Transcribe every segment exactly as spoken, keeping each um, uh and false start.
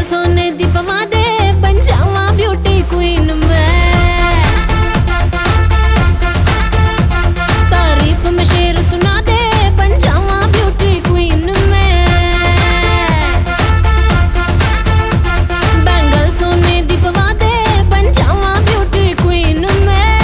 सोने दी पवा दे बन जावा ब्यूटी क्वीन मैं। तारीफ में शेर सुना दे बन जावा ब्यूटी क्वीन मैं। बैंगल सोने दी पवा दे बन जावा ब्यूटी क्वीन मैं।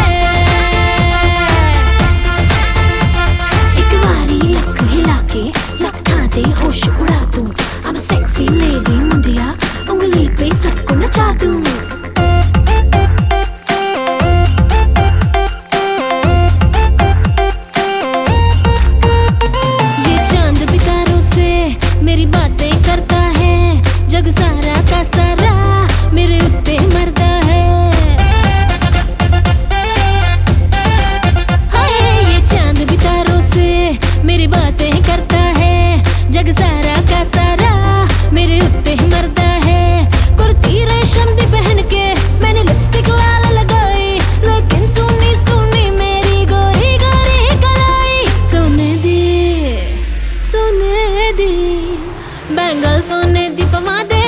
एक बारी लक हिला के लखा दे होश उड़ा दूं। I'm a sexy lady मुंडिया उंगली पे सबको नचा दूं। ये चांद बितारों से मेरी बातें करता है। जग सारा का सारा मेरे उत्ते मरदा है। हाय ये चांद बितारों से मेरी बातें करता है। जग सारा का सारा मेरे उत्ते मरदा है। कुर्ती रेशम दी पहन के मैंने लिपस्टिक लाल लगाई, लेकिन सुनी सुनी मेरी गोरी गोरी कलाई। सोने दी सोने दी बैंगल सोने दी पवा दे